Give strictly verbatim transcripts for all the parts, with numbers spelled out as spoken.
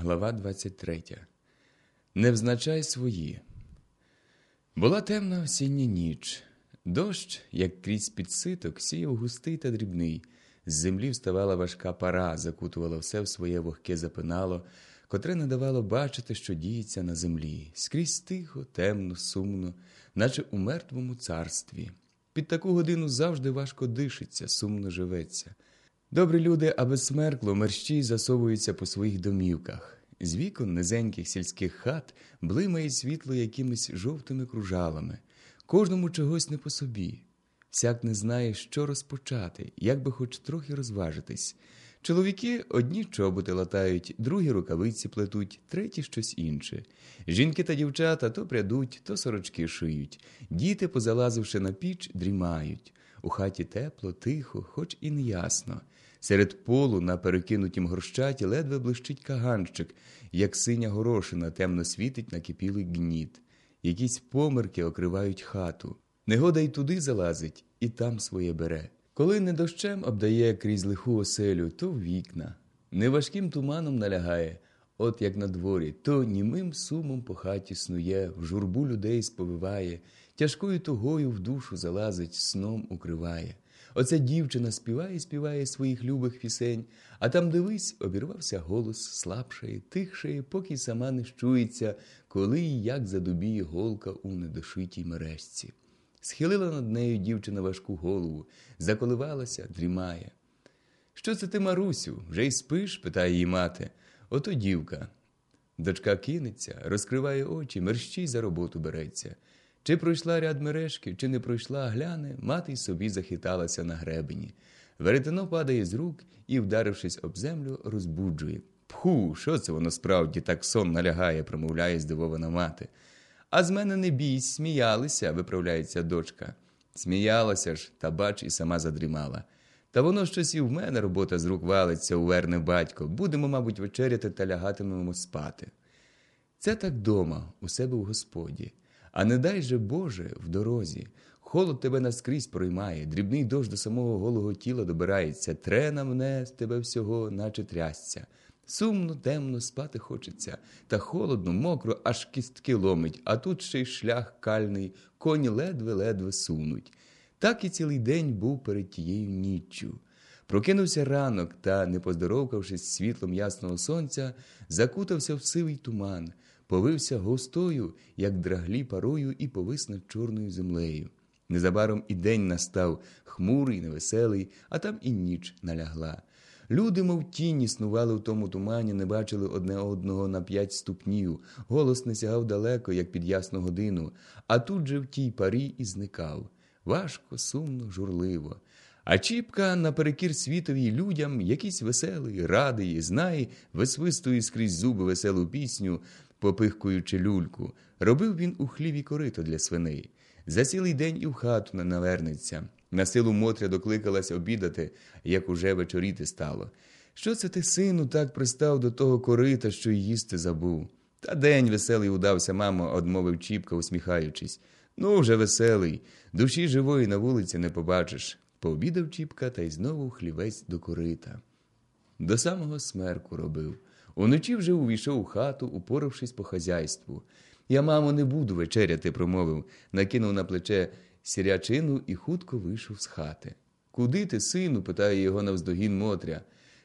Глава двадцять третя. Не взначай свої. Була темна осіння ніч. Дощ, як крізь підситок, сіяв густий та дрібний. З землі вставала важка пара, закутувала все в своє вогке запинало, котре не давало бачити, що діється на землі. Скрізь тихо, темно, сумно, наче у мертвому царстві. Під таку годину завжди важко дишиться, сумно живеться. Добрі люди, аби смеркло, мерщій засовуються по своїх домівках. З вікон низеньких сільських хат блимає світло якимись жовтими кружалами. Кожному чогось не по собі. Всяк не знає, що розпочати, як би хоч трохи розважитись. Чоловіки одні чоботи латають, другі рукавиці плетуть, треті щось інше. Жінки та дівчата то прядуть, то сорочки шиють. Діти, позалазивши на піч, дрімають. У хаті тепло, тихо, хоч і неясно. Серед полу на перекинутім горщаті ледве блищить каганчик, як синя горошина темно світить накипілий гніт. Якісь померки окривають хату. Негода й туди залазить, і там своє бере. Коли не дощем обдає крізь лиху оселю, то в вікна. Неважким туманом налягає, от як на дворі, то німим сумом по хаті снує, в журбу людей сповиває, тяжкою тугою в душу залазить, сном укриває. Оця дівчина співає-співає своїх любих пісень, а там, дивись, обірвався голос, слабшає, тихшає, поки сама не щується, коли і як задубіє голка у недошитій мережці. Схилила над нею дівчина важку голову, заколивалася, дрімає. «Що це ти, Марусю, вже й спиш?» – питає її мати. Ото дівка. Дочка кинеться, розкриває очі, мерщій за роботу береться. Чи пройшла ряд мережки, чи не пройшла, гляне, мати й собі захиталася на гребені. Веретено падає з рук і, вдарившись об землю, розбуджує. «Пху, що це воно справді так сон налягає?» – промовляє здивована мати. «А з мене не бійсь, сміялися», – виправляється дочка. Сміялася ж, та бач, і сама задрімала. «Та воно щось і в мене робота з рук валиться», – уверне батько. «Будемо, мабуть, вечеряти та лягатимемо спати». Це так дома, у себе в Господі. А не дай же, Боже, в дорозі. Холод тебе наскрізь проймає, дрібний дощ до самого голого тіла добирається, тре на мене з тебе всього, наче трясця. Сумно, темно, спати хочеться, та холодно, мокро, аж кістки ломить, а тут ще й шлях кальний, коні ледве-ледве сунуть. Так і цілий день був перед тією ніччю. Прокинувся ранок та, не поздоровкавшись з світлом ясного сонця, закутався в сивий туман, повився густою, як драглі парою, і повис над чорною землею. Незабаром і день настав, хмурий, невеселий, а там і ніч налягла. Люди, мов тіні, снували в тому тумані, не бачили одне одного на п'ять ступнів, голос не сягав далеко, як під ясну годину, а тут же в тій парі і зникав. Важко, сумно, журливо. А Чіпка, наперекір світові й людям, якийсь веселий, радий, знає, висвистує скрізь зуби веселу пісню, попихкуючи люльку. Робив він у хліві корито для свиней. За цілий день і в хату не навернеться. На силу Мотря докликалась обідати, як уже вечоріти стало. «Що це ти, сину, так пристав до того корита, що й їсти забув?» «Та день веселий удався, мамо», – одмовив Чіпка, усміхаючись. «Ну, вже веселий. Душі живої на вулиці не побачиш». Пообідав Чіпка та й знову хлівець до корита. До самого смерку робив. Уночі вже увійшов у хату, упоравшись по хазяйству. «Я, мамо, не буду вечеряти», – промовив, накинув на плече сірячину і хутко вийшов з хати. «Куди ти, сину?» – питає його навздогін Мотря.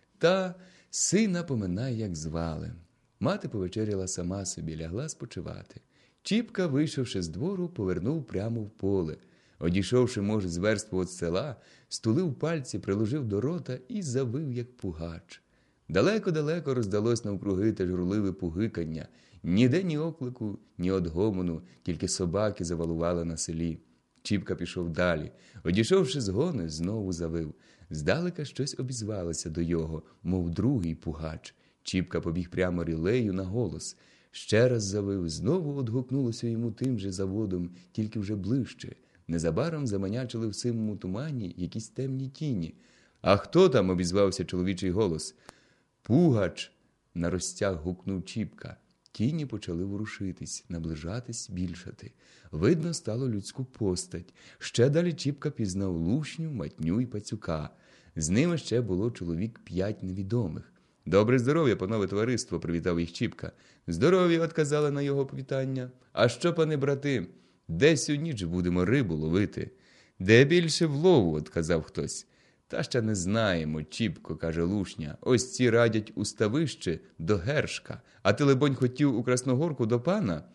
Та сина поминай, як звали. Мати повечеряла сама собі, лягла спочивати. Чіпка, вийшовши з двору, повернув прямо в поле. Одійшовши, може, з версту від села, стулив пальці, приложив до рота і завив, як пугач. Далеко-далеко роздалось навкруги те журливе пугикання. Ніде ні оклику, ні одгомону, тільки собаки завалували на селі. Чіпка пішов далі. Одійшовши з гони, знову завив. Здалека щось обізвалося до його, мов другий пугач. Чіпка побіг прямо рілею на голос. Ще раз завив, знову одгукнулося йому тим же заводом, тільки вже ближче. Незабаром заманячили в сивому тумані якісь темні тіні. «А хто там?» – обізвався чоловічий голос. «Пугач!» – на розтяг гукнув Чіпка. Тіні почали ворушитись, наближатись, більшати. Видно стало людську постать. Ще далі Чіпка пізнав Лушню, Матню й Пацюка. З ними ще було чоловік п'ять невідомих. Добре здоров'я, панове товариство, привітав їх Чіпка. Здоров'я, отказали на його повітання. А що, пане брати, десь у ніч будемо рибу ловити? Де більше влову, отказав хтось. Та ще не знаємо, Чіпко, каже Лушня. Ось ці радять у ставище до Гершка. А ти, либонь, хотів у Красногорку до пана?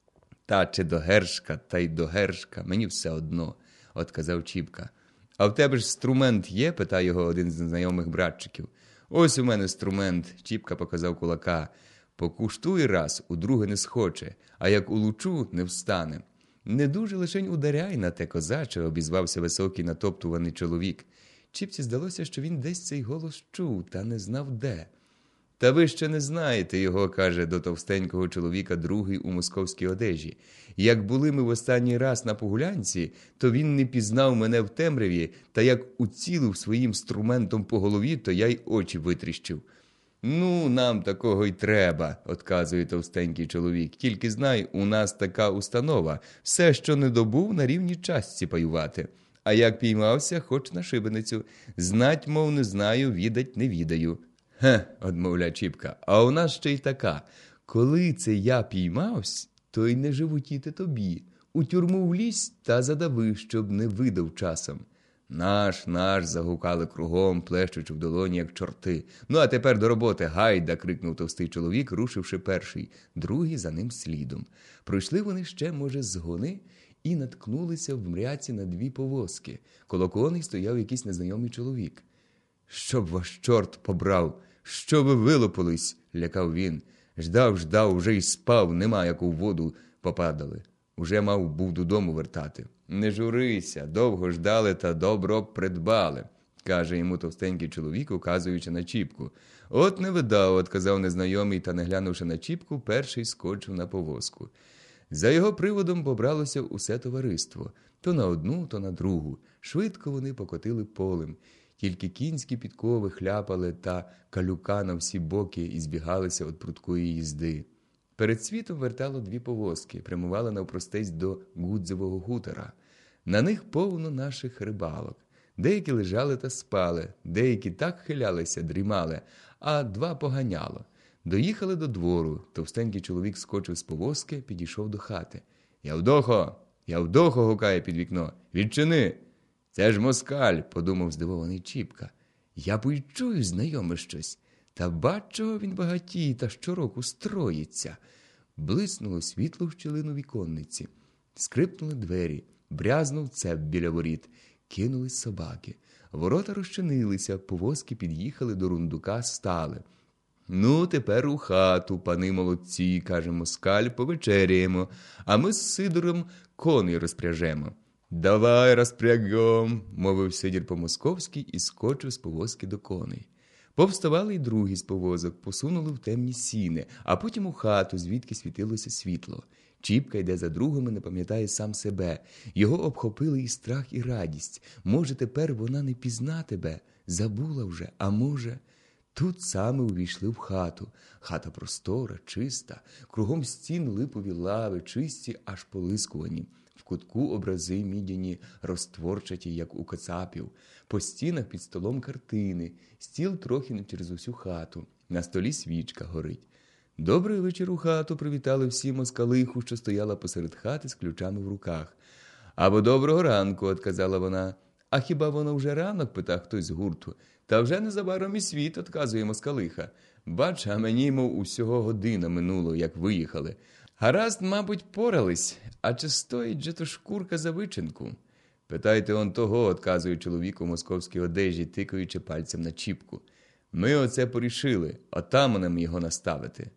Та чи до Гершка, та й до Гершка, мені все одно, отказав Чіпка. А в тебе ж струмент є? Питає його один з знайомих братчиків. Ось у мене струмент, Чіпка показав кулака. Покуштуй раз, удруге не схоче, а як улучу, не встане. Не дуже лишень ударяй на те, козаче, обізвався високий натоптуваний чоловік. Чіпці здалося, що він десь цей голос чув, та не знав де. Та ви ще не знаєте його, каже до товстенького чоловіка другий у московській одежі. Як були ми в останній раз на погулянці, то він не пізнав мене в темряві, та як уцілив своїм струментом по голові, то я й очі витріщив. Ну, нам такого й треба, отказує товстенький чоловік. Тільки знай, у нас така установа. Все, що не добув, на рівні частці паювати. А як піймався, хоч на шибеницю. Знать, мов, не знаю, відать не відаю. Хе, одмовляє Чіпка, а у нас ще й така. Коли це я піймавсь, то й не животіти тобі. У тюрму влізь та задави, щоб не видав часом. Наш, наш, загукали кругом, плещучи в долоні, як чорти. Ну, а тепер до роботи, гайда, крикнув товстий чоловік, рушивши перший, другий за ним слідом. Пройшли вони ще, може, згони, і наткнулися в мряці на дві повозки. Коло коней стояв якийсь незнайомий чоловік. «Щоб ваш чорт побрав! Що ви вилупились?» – лякав він. Ждав, ждав, вже й спав, нема, як у воду попадали. Уже мав був додому вертати. «Не журися, довго ждали та добро придбали», – каже йому товстенький чоловік, указуючи на Чіпку. «От не видав», – отказав незнайомий, та, не глянувши на Чіпку, перший скочив на повозку. За його приводом побралося усе товариство. То на одну, то на другу. Швидко вони покотили полем. Тільки кінські підкови хляпали та калюка на всі боки і збігалися від прудкої їзди. Перед світом вертало дві повозки, прямували навпростець до Гудзевого хутора. На них повно наших рибалок. Деякі лежали та спали, деякі так хилялися, дрімали, а два поганяло. Доїхали до двору, товстенький чоловік скочив з повозки, підійшов до хати. «Явдохо! Явдохо!» – гукає під вікно. «Відчини!» «Це ж москаль!» – подумав здивований Чіпка. «Я б й чую знайоме щось. Та бач, чого він багатіє та щороку строїться». Блиснуло світло в щілину віконниці. Скрипнули двері, брязнув цеп біля воріт. Кинулись собаки. Ворота розчинилися, повозки під'їхали до рундука, стали. «Ну, тепер у хату, пани молодці», – каже москаль, – «повечеряємо, а ми з Сидором коней розпряжемо». «Давай розпрягом», – мовив Сидір по-московськи і скочив з повозки до коней. Повставали й другі з повозок, посунули в темні сіни, а потім у хату, звідки світилося світло. Чіпка йде за другими, не пам'ятає сам себе. Його обхопили і страх, і радість. Може, тепер вона не пізна тебе, забула вже, а може... Тут саме увійшли в хату. Хата простора, чиста, кругом стін липові лави, чисті, аж полискувані. В кутку образи мідяні, розтворчаті, як у кацапів. По стінах під столом картини, стіл трохи не через усю хату. На столі свічка горить. «Добрий вечір у хату», – привітали всі москалиху, що стояла посеред хати з ключами в руках. «Або доброго ранку», – отказала вона. «А хіба воно вже ранок?» – питав хтось з гурту. «Та вже незабаром і світ», – отказує москалиха. «Бач, а мені, мов, усього година минуло, як виїхали. Гаразд, мабуть, порались, а чи стоїть же то шкурка за вичинку?» «Питайте он того», – отказує чоловік у московській одежі, тикаючи пальцем на Чіпку. «Ми оце порішили, отам нам його наставити».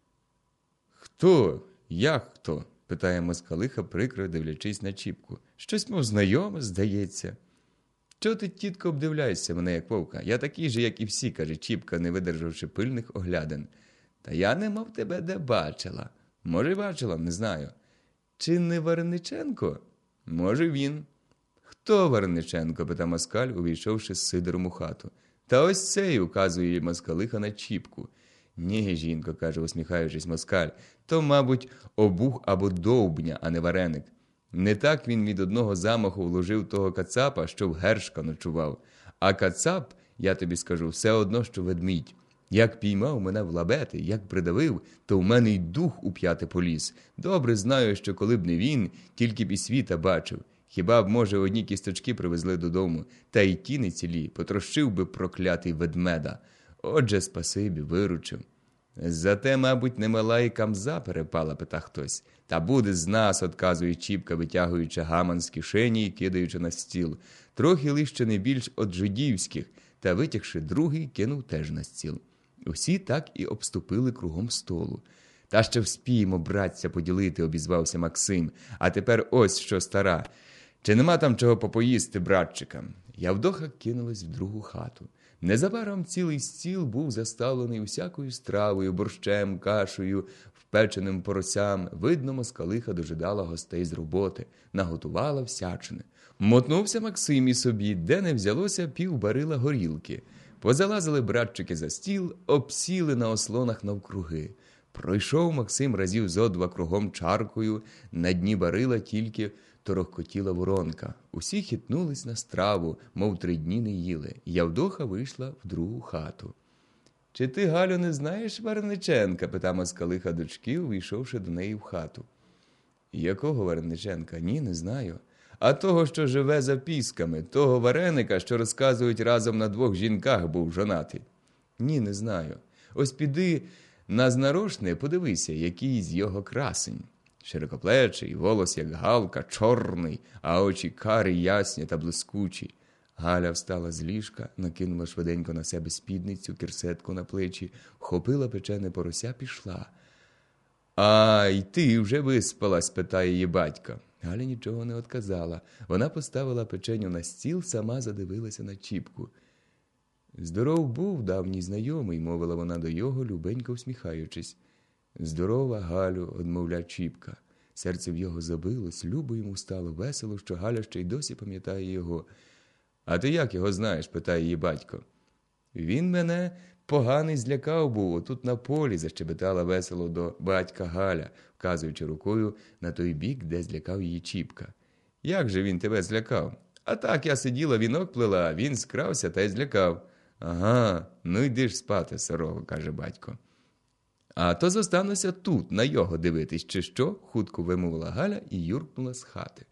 «Хто? Як хто?» – питає москалиха, прикро дивлячись на Чіпку. «Щось, мов, знайоме, здається». «Чого ти, тітко, обдивляєшся мене, як вовка? Я такий же, як і всі», – каже Чіпка, не видержавши пильних оглядин. «Та я не мав тебе де бачила». «Може, бачила, не знаю». «Чи не Варениченко?» «Може, він». «Хто Варениченко?» – питає москаль, увійшовши з Сидором у хату. «Та ось цей», – указує москалиха на Чіпку. «Ні, жінко», – каже, усміхаючись москаль, – «то, мабуть, обух або довбня, а не вареник. Не так він від одного замаху вложив того кацапа, що в Гершка ночував. А кацап, я тобі скажу, все одно, що ведмідь. Як піймав мене в лабети, як придавив, то в мене й дух у п'яте поліз. Добре знаю, що коли б не він, тільки б і світа бачив. Хіба б, може, одні кісточки привезли додому, та й ті не цілі, потрощив би проклятий ведмеда. Отже, спасибі, виручив. Зате, мабуть, немала й камза перепала, пита хтось. Та буде з нас, отказує Чіпка, витягуючи гаман з кишені і кидаючи на стіл. Трохи лише не більш от жидівських, та витягши другий, кинув теж на стіл. Усі так і обступили кругом столу. Та ще вспіємо, братця, поділити, обізвався Максим. А тепер ось що, стара. Чи нема там чого попоїсти братчикам? Явдоха кинулась в другу хату. Незабаром цілий стіл був заставлений усякою стравою, борщем, кашею, впеченим поросям. Видно, москалиха дожидала гостей з роботи, наготувала всячини. Мотнувся Максим і собі, де не взялося пів барила горілки. Позалазили братчики за стіл, обсіли на ослонах навкруги. Пройшов Максим разів зо два кругом чаркою, на дні барила тільки торохкотіла воронка. Усі хитнулись на страву, мов три дні не їли. Явдоха вийшла в другу хату. «Чи ти, Галю, не знаєш Варениченка?» – пита москалиха дочки, увійшовши до неї в хату. «Якого Варениченка? Ні, не знаю. А того, що живе за пісками, того вареника, що розказують разом на двох жінках був жонатий». «Ні, не знаю. Ось піди на знарошне, подивися, який з його красень. Широкоплечий, волос як галка, чорний, а очі карі, ясні та блискучі». Галя встала з ліжка, накинула швиденько на себе спідницю, кірсетку на плечі, вхопила печене порося, пішла. «А, й ти вже виспалась?» – питає її батько. Галя нічого не одказала. Вона поставила печеню на стіл, сама задивилася на Чіпку. «Здоров був давній знайомий», – мовила вона до його, любенько всміхаючись. «Здорова, Галю», – одмовля Чіпка. Серце в його забилось, любо йому стало весело, що Галя ще й досі пам'ятає його. «А ти як його знаєш?» – питає її батько. «Він мене поганий злякав був, отут на полі», – защебетала весело до батька Галя, вказуючи рукою на той бік, де злякав її Чіпка. «Як же він тебе злякав?» «А так, я сиділа, вінок плела, а він скрався та й злякав». «Ага, ну йди ж спати, сорого», – каже батько. «А то зостануся тут, на його дивитись, чи що?» – хутко вимовила Галя і юркнула з хати.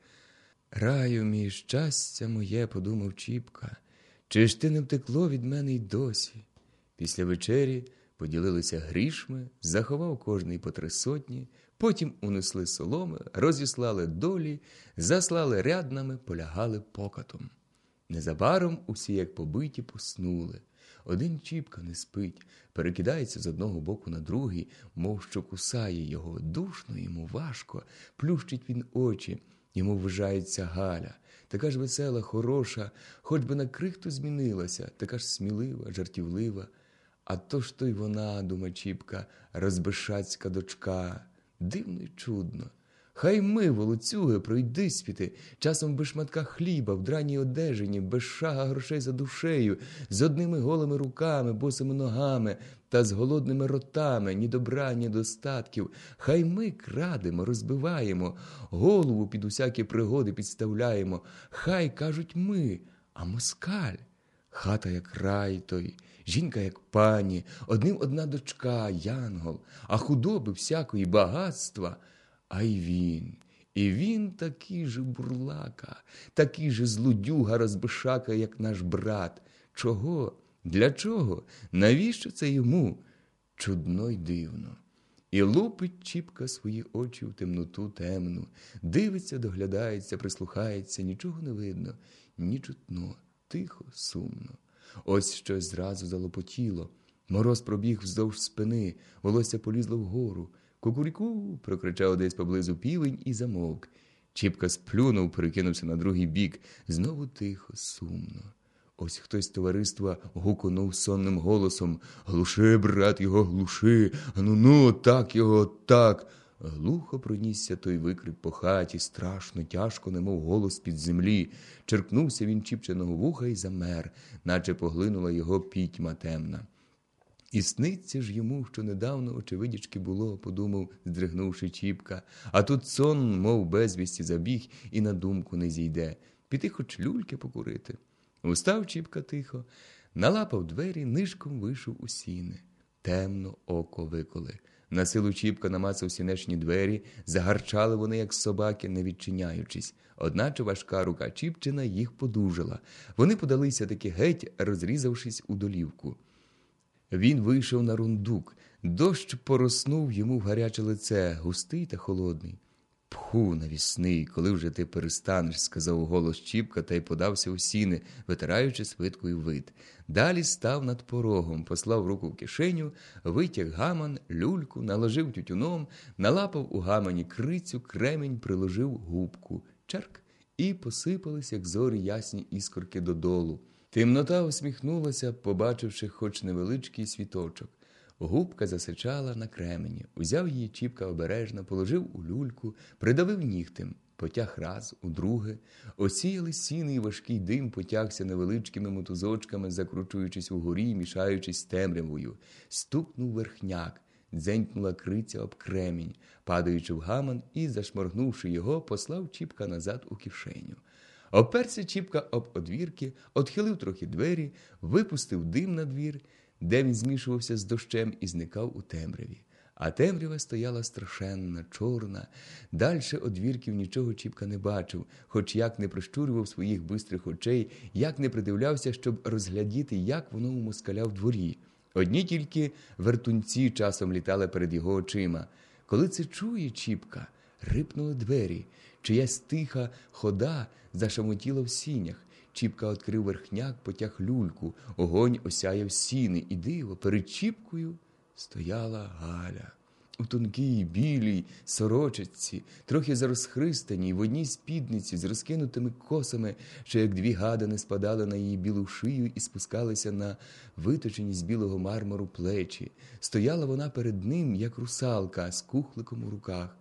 «Раю мій, щастя моє», – подумав Чіпка, – «чи ж ти не втекло від мене й досі?» Після вечері поділилися грішми, заховав кожний по три сотні, потім унесли соломи, розіслали долі, заслали ряднами, полягали покатом. Незабаром усі, як побиті, поснули. Один Чіпка не спить, перекидається з одного боку на другий, мов що кусає його, душно йому, важко, плющить він очі. Йому вважається Галя, така ж весела, хороша, хоч би на крихту змінилася, така ж смілива, жартівлива. А то ж то й вона, дума Чіпка, розбишацька дочка. Дивно й чудно. Хай ми, волоцюги, пройдиспіти, часом без шматка хліба, в драній одежині, без шага грошей за душею, з одними голими руками, босими ногами та з голодними ротами, ні добра, ні достатків. Хай ми крадемо, розбиваємо, голову під усякі пригоди підставляємо. Хай, кажуть, ми, а москаль. Хата як рай той, жінка як пані, одним одна дочка, янгол, а худоби всякої, багатства. А й він, і він такий же бурлака, такий же злодюга розбишака, як наш брат. Чого? Для чого? Навіщо це йому? Чудно й дивно. І лупить Чіпка свої очі в темноту темну, дивиться, доглядається, прислухається, нічого не видно, ні чутно, тихо, сумно. Ось щось зразу залопотіло, мороз пробіг вздовж спини, волосся полізло вгору. «Кукуріку!» – прокричав десь поблизу півень і замовк. Чіпка сплюнув, перекинувся на другий бік. Знову тихо, сумно. Ось хтось з товариства гуконув сонним голосом. «Глуши, брат, його глуши! Ну-ну, так його, так!» Глухо пронісся той викрик по хаті, страшно, тяжко, немов голос під землі. Черкнувся він Чіпчиного вуха і замер, наче поглинула його пітьма темна. І сниться ж йому, що недавно очевидячки було, подумав, здригнувши Чіпка. А тут сон, мов безвісті, забіг і на думку не зійде. Піти хоч люльки покурити. Устав Чіпка тихо, налапав двері, нишком вийшов у сіни. Темно око виколи. На силу Чіпка намацав сінешні двері, загарчали вони, як собаки, не відчиняючись. Одначе важка рука Чіпчина їх подужала. Вони подалися таки геть, розрізавшись у долівку. Він вийшов на рундук. Дощ пороснув йому в гаряче лице, густий та холодний. «Пху, навісний, коли вже ти перестанеш», – сказав голос Чіпка та й подався у сіни, витираючи свиткою вид. Далі став над порогом, послав руку в кишеню, витяг гаман, люльку, наложив тютюном, налапав у гамані крицю, кремінь, приложив губку. Черк! І посипались, як зорі, ясні іскорки додолу. Темнота усміхнулася, побачивши хоч невеличкий світочок. Губка засичала на кремені. Узяв її Чіпка обережно, положив у люльку, придавив нігтем. Потяг раз, удруге. Осіяли сіни, і важкий дим потягся невеличкими мотузочками, закручуючись угорі і мішаючись з темрявою. Стукнув верхняк, дзенькнула криця об кремінь, падаючи в гаман і, зашморгнувши його, послав Чіпка назад у кишеню. Оперся Чіпка об одвірки, отхилив трохи двері, випустив дим на двір, де він змішувався з дощем і зникав у темряві. А темрява стояла страшенна, чорна. Дальше одвірків нічого Чіпка не бачив, хоч як не прищурював своїх бистрих очей, як не придивлявся, щоб розглядіти, як воно у москаля в дворі. Одні тільки вертунці часом літали перед його очима. Коли це чує Чіпка, рипнули двері. Чиясь тиха хода зашамотіла в сінях. Чіпка відкрив верхняк, потяг люльку. Огонь осяяв сіни. І диво, перед Чіпкою стояла Галя. У тонкій, білій сорочці, трохи зарозхристаній, в одній спідниці з розкинутими косами, що як дві гадани спадали на її білу шию і спускалися на виточені з білого мармуру плечі. Стояла вона перед ним, як русалка, з кухликом у руках.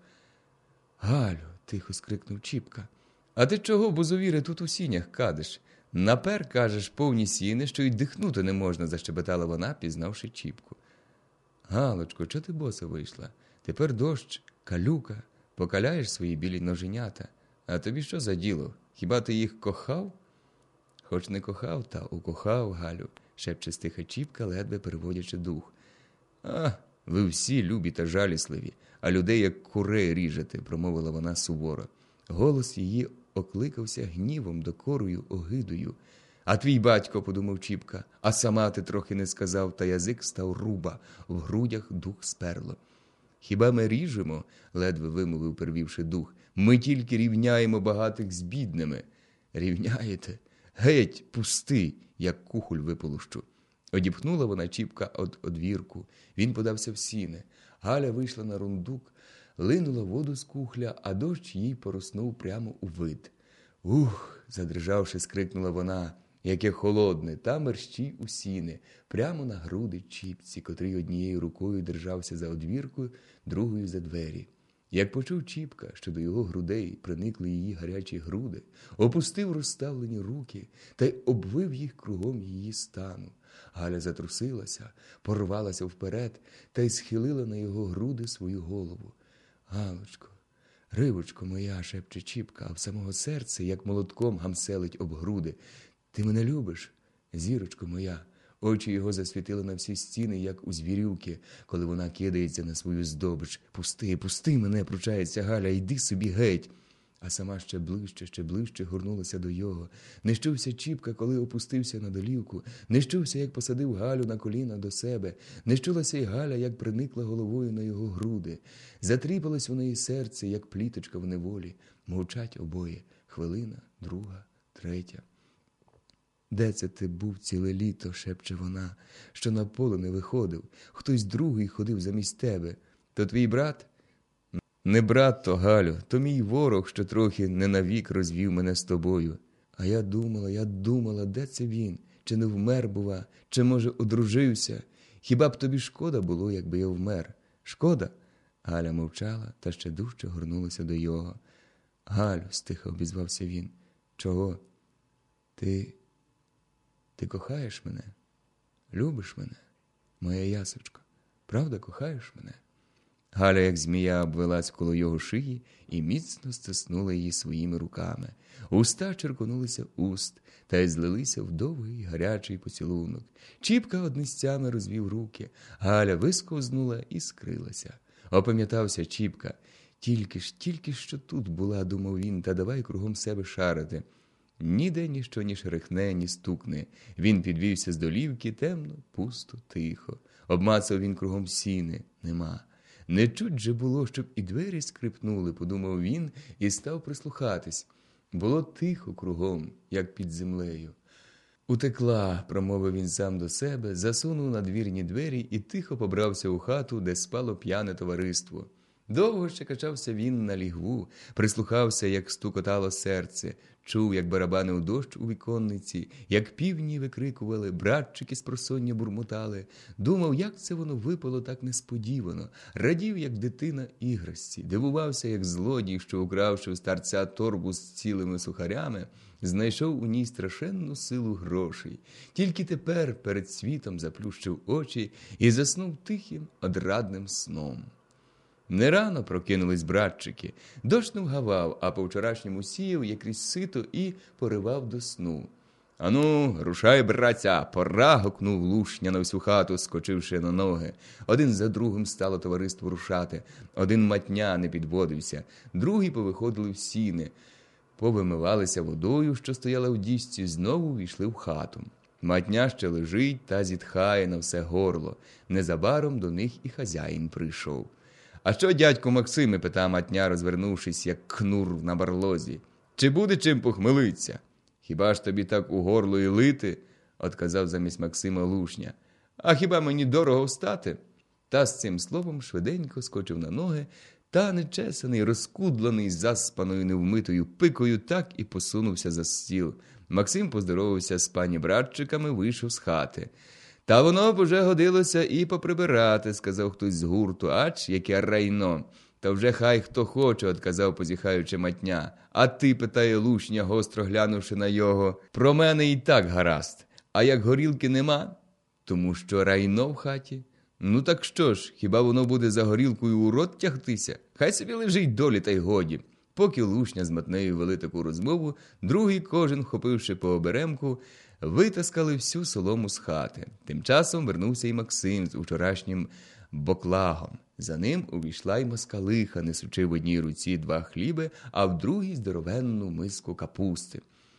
«Галю!» – тихо скрикнув Чіпка. «А ти чого, бузовіре, тут у сінях кадиш? Напер, кажеш, повні сіни, що й дихнути не можна», – защебетала вона, пізнавши Чіпку. «Галочко, чого ти боса вийшла? Тепер дощ, калюка, покаляєш свої білі ноженята. А тобі що за діло? Хіба ти їх кохав?» «Хоч не кохав, та укохав, Галю», – шепче стиха Чіпка, ледве переводячи дух. «А, ви всі любі та жалісливі, а людей як курей ріжете», – промовила вона суворо. Голос її окликався гнівом, докорою, огидою. «А твій батько», – подумав Чіпка, – «а сама ти трохи не сказав», та язик став руба, в грудях дух сперло. «Хіба ми ріжемо?» – ледве вимовив, перевівши дух. «Ми тільки рівняємо багатих з бідними». «Рівняєте? Геть, пусти, як кухоль виполощу». Одіпхнула вона Чіпка од одвірку. Він подався в сіни. Галя вийшла на рундук, линула воду з кухля, а дощ їй пороснув прямо у вид. «Ух!» – задрижавши, скрикнула вона. «Яке холодне, та мерщій у сіни, прямо на груди Чіпці, котрий однією рукою держався за одвірку, другою за двері». Як почув Чіпка, що до його грудей приникли її гарячі груди, опустив розставлені руки та й обвив їх кругом її стану. Галя затрусилася, порвалася вперед та й схилила на його груди свою голову. «Галочко, рибочко моя», – шепче Чіпка, а в самого серце, як молотком, гамселить об груди. «Ти мене любиш, зірочко моя?» Очі його засвітили на всі стіни, як у звірюки, коли вона кидається на свою здобич. «Пусти, пусти мене», – пручається Галя, – «йди собі геть». А сама ще ближче, ще ближче горнулася до його. Не щувся Чіпка, коли опустився на долівку. Не щувся, як посадив Галю на коліна до себе. Не щулася й Галя, як приникла головою на його груди. Затріпалось у неї серце, як пліточка в неволі. Мовчать обоє. Хвилина, друга, третя. «Де це ти був ціле літо?» – шепче вона, – «що на поле не виходив. Хтось другий ходив замість тебе. То твій брат?» «Не брат то, Галю, то мій ворог, що трохи не навік розвів мене з тобою. А я думала, я думала, де це він? Чи не вмер, бува? Чи, може, одружився? Хіба б тобі шкода було, якби я вмер? Шкода?» Галя мовчала та ще дужче горнулася до його. «Галю», – стиха обізвався він, – «чого? Ти... ти кохаєш мене? Любиш мене? Моя ясочко, правда кохаєш мене?» Галя, як змія, обвелась коло його шиї і міцно стиснула її своїми руками. Уста черконулися уст, та й злилися в довгий гарячий поцілунок. Чіпка одністями розвів руки. Галя висковзнула і скрилася. Опам'ятався Чіпка. Тільки ж, тільки що тут була, думав він, та давай кругом себе шарити. Ніде ніщо ні шерехне, ні стукне. Він підвівся з долівки, темно, пусто, тихо. Обмацав він кругом сіни. Нема. Не чуть же було, щоб і двері скрипнули, подумав він і став прислухатись. Було тихо кругом, як під землею. «Утекла», – промовив він сам до себе, засунув надвірні двері і тихо побрався у хату, де спало п'яне товариство. Довго ще качався він на лігву, прислухався, як стукотало серце, чув, як барабани у дощ у віконниці, як півні викрикували, братчики спросоння бурмотали. Думав, як це воно випало так несподівано, радів, як дитина іграшці, дивувався, як злодій, що, укравши в старця торбу з цілими сухарями, знайшов у ній страшенну силу грошей. Тільки тепер перед світом заплющив очі і заснув тихим, одрадним сном. Не рано прокинулись братчики. Дощ не вгавав, а по-вчорашньому сіяв, як крізь сито, і поривав до сну. «Ану, рушай, братця, пора!» – гукнув Лушня на всю хату, скочивши на ноги. Один за другим стало товариство рушати. Один матня не підводився, другі повиходили в сіни. Повимивалися водою, що стояла в діжці, знову війшли в хату. Матня ще лежить та зітхає на все горло. Незабаром до них і хазяїн прийшов. «А що, дядько Максиме?» – питав матня, розвернувшись, як кнур на барлозі. «Чи буде чим похмелиться?» «Хіба ж тобі так у горло і лити?» – отказав замість Максима Лушня. «А хіба мені дорого встати?» Та з цим словом швиденько скочив на ноги, та нечесаний, розкудлений, заспаною невмитою пикою, так і посунувся за стіл. Максим поздоровався з пані братчиками, вийшов з хати. «Та воно б уже годилося і поприбирати», – сказав хтось з гурту. «Ач, яке райно!» «Та вже хай хто хоче», – отказав, позіхаючи матня. «А ти?» – питає Лушня, гостро глянувши на його. «Про мене і так гаразд. А як горілки нема?» «Тому що райно в хаті». «Ну так що ж, хіба воно буде за горілкою у рот тягтися? Хай собі лежить долі, та й годі». Поки Лушня з Матнею вели таку розмову, другий, кожен, вхопивши по оберемку, витаскали всю солому з хати. Тим часом вернувся і Максим з вчорашнім боклагом. За ним увійшла й москалиха, несучи в одній руці два хліби, а в другій здоровенну миску капусти.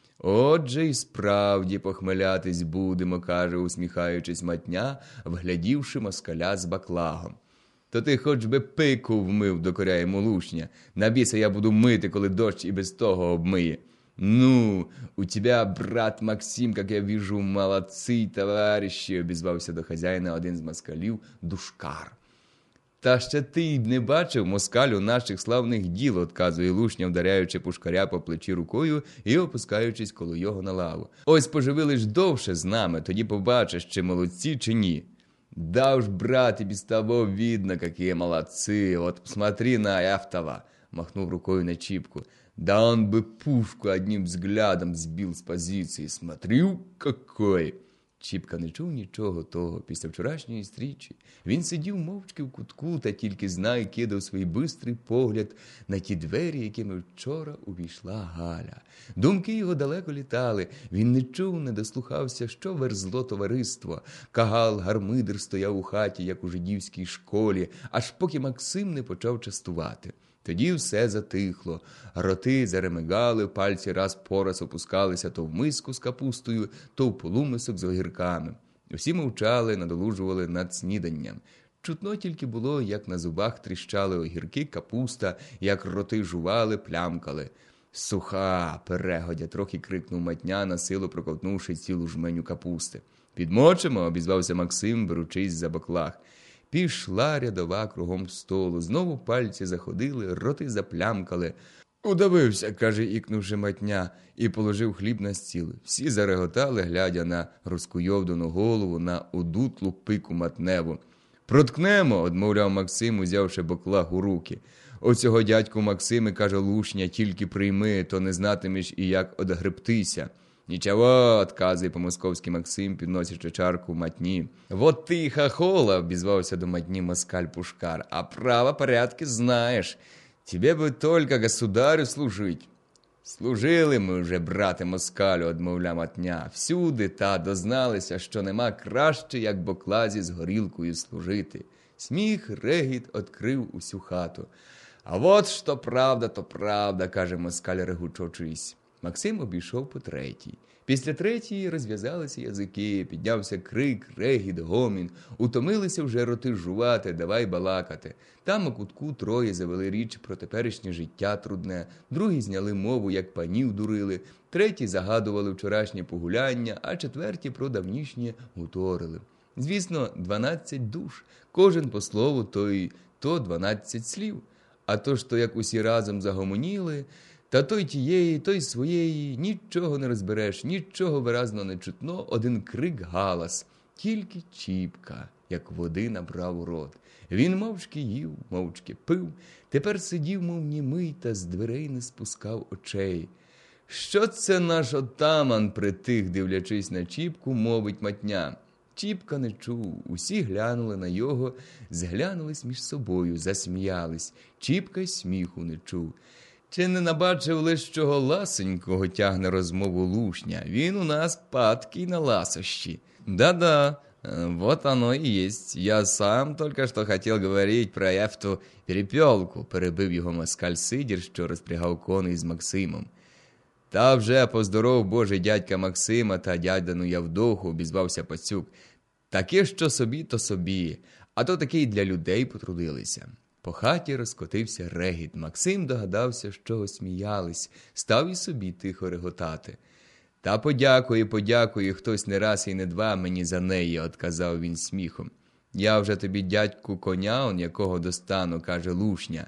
«Отже й справді похмелятись будемо», – каже, усміхаючись матня, вглядівши москаля з баклагом. «То ти хоч би пику вмив», – докоряє Лушня. «На біса я буду мити, коли дощ і без того обмиє». «Ну, у тебя, брат Максим, как я вижу, молодцы, товарищи», – обізвався до хазяїна один з москалів, Душкар. «Та ще ти й не бачив, москалю, наших славних діл», – отказує Лушня, вдаряючи пушкаря по плечі рукою і опускаючись коло його на лаву. «Ось поживи лиш довше з нами, тоді побачиш, чи молодці, чи ні». «Да уж, брат, и без того видно, какие молодцы. Вот посмотри на этого», – махнув рукою на Чіпку. «Да он бы пушку одним взглядом сбил с позиции. Смотрю, какой!» Чіпка не чув нічого того. Після вчорашньої стрічі він сидів мовчки в кутку та тільки знай кидав свій бистрий погляд на ті двері, якими вчора увійшла Галя. Думки його далеко літали. Він не чув, не дослухався, що верзло товариство. Кагал, гармидер стояв у хаті, як у жидівській школі, аж поки Максим не почав частувати. Тоді все затихло, роти заремигали, пальці раз по раз опускалися то в миску з капустою, то в полумисок з огірками. Усі мовчали, надолужували над сніданням. Чутно тільки було, як на зубах тріщали огірки, капуста, як роти жували, плямкали. «Суха!» – перегодя, трохи крикнув матня, насилу проковтнувши цілу жменю капусти. «Підмочимо?» – обізвався Максим, беручись за баклаг. Пішла рядова кругом столу, знову пальці заходили, роти заплямкали. «Удавився», – каже, ікнувши матня, і положив хліб на стіл. Всі зареготали, глядя на розкуйовдану голову, на одутлу пику матневу. «Проткнемо», – одмовляв Максим, узявши боклаг у руки. «Оцього дядьку Максиме, – каже Лушня, – тільки прийми, то не знатимеш і як одгребтися». «Нічого», – отказує по-московськи Максим, підносячи чарку матні. «Вот ти, хахола», – обізвався до матні москаль-пушкар, – «а право порядки знаєш. Тебе би тільки государю служить». «Служили ми вже, брате москалю», – одмовляв матня. «Всюди та дозналися, що нема краще, як боклазі з горілкою служити». Сміх, регіт открив усю хату. «А вот що правда, то правда», – каже москаль, регучочись. Максим обійшов по третій. Після третьої розв'язалися язики, піднявся крик, регіт, гомін. Утомилися вже роти жувати, давай балакати. Там у кутку троє завели річ про теперішнє життя трудне, другі зняли мову, як панів дурили, треті загадували вчорашнє погуляння, а четверті про давнішнє гуторили. Звісно, дванадцять душ, кожен по слову, то й то дванадцять слів. А то ж то, як усі разом загомоніли, та той тієї, той своєї, нічого не розбереш, нічого виразно не чутно, один крик галас. Тільки Чіпка, як води набрав у рот. Він мовчки їв, мовчки пив, тепер сидів, мов німий, та з дверей не спускав очей. «Що це наш отаман притих, дивлячись на Чіпку, мовить матня?» Чіпка не чув, усі глянули на його, зглянулись між собою, засміялись. Чіпка й сміху не чув. Чи не набачив лиш чого ласенького, тягне розмову Лушня? Він у нас падкий на ласощі. Да-да, вот оно и есть. Я сам только что хотел говорить про эту перепелку, перебив його москаль Сидір, що розпрягав коней з Максимом. Та вже поздоров Божий дядька Максима та дядину Явдоху, обізвався пацюк. Таке, що собі, то собі, а то таке й для людей потрудилися. По хаті розкотився регіт. Максим догадався, що сміялись, став і собі тихо реготати. «Та подякує, подякує, хтось не раз і не два мені за неї», – отказав він сміхом. «Я вже тобі, дядьку, коня, он якого достану», – каже Лушня.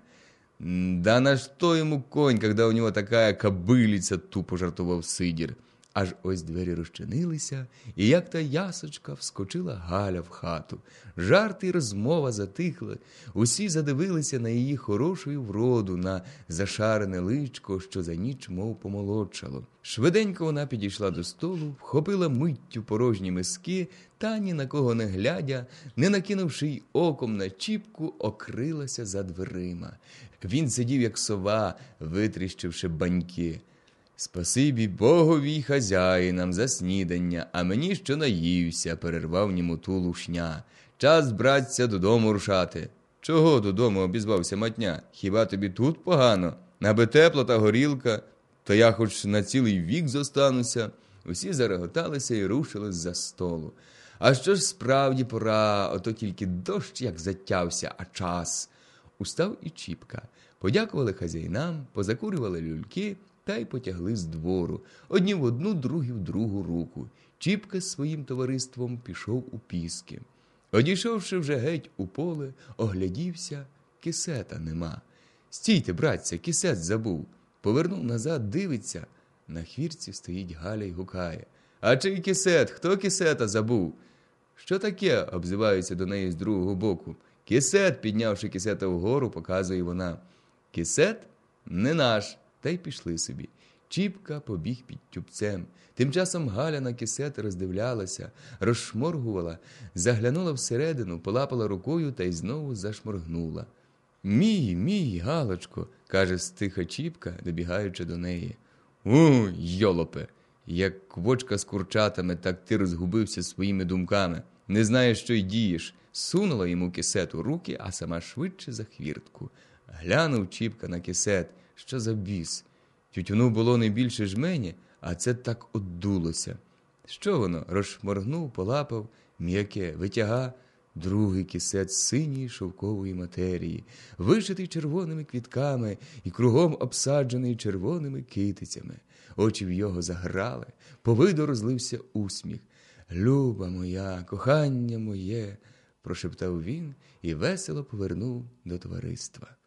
«Да на що йому конь, когда у нього така кобилиця», – тупо жартував Сидір. Аж ось двері розчинилися, і як та ясочка вскочила Галя в хату. Жарти й розмова затихли, усі задивилися на її хорошу вроду, на зашарене личко, що за ніч мов помолодшало. Швиденько вона підійшла до столу, вхопила миттю порожні миски, та ні на кого не глядя, не накинувши й оком на Чіпку, окрилася за дверима. Він сидів, як сова, витріщивши баньки. «Спасибі Богові й хазяїнам за снідання, а мені що наївся», – перервав німуту Лушня. «Час, братця, додому рушати». «Чого додому?» – обізвався матня. «Хіба тобі тут погано? Аби тепло та горілка, то я хоч на цілий вік зостануся». Усі зареготалися і рушили з-за столу. «А що ж справді пора, ото тільки дощ як затявся, а час». Устав і Чіпка. Подякували хазяїнам, позакурювали люльки, та й потягли з двору, одні в одну, другі в другу руку. Чіпка з своїм товариством пішов у піски. Одійшовши вже геть у поле, оглядівся, кисета нема. «Стійте, братця, кисет забув». Повернув назад, дивиться, на хвірці стоїть Галя й гукає. «А чий кисет? Хто кисета забув?» «Що таке?» – обзиваються до неї з другого боку. «Кисет», – піднявши кисета вгору, показує вона. «Кисет? Не наш». Та й пішли собі. Чіпка побіг під тюбцем. Тим часом Галя на кисет роздивлялася, розшморгувала, заглянула всередину, полапала рукою та й знову зашморгнула. «Мій, мій, Галочко», – каже стиха Чіпка, добігаючи до неї. «У, йолопе, як квочка з курчатами, так ти розгубився своїми думками. Не знаєш, що й дієш». Сунула йому кисет у руки, а сама швидше за хвіртку. Глянув Чіпка на кисет. Що за біс? Тютюну було не більше жмені, а це так оддулося. Що воно? Розшморгнув, полапав, м'яке, витяга. Другий кисет синьої шовкової матерії, вишитий червоними квітками і кругом обсаджений червоними китицями. Очі в його заграли, по виду розлився усміх. «Люба моя, кохання моє», – прошептав він і весело повернув до товариства.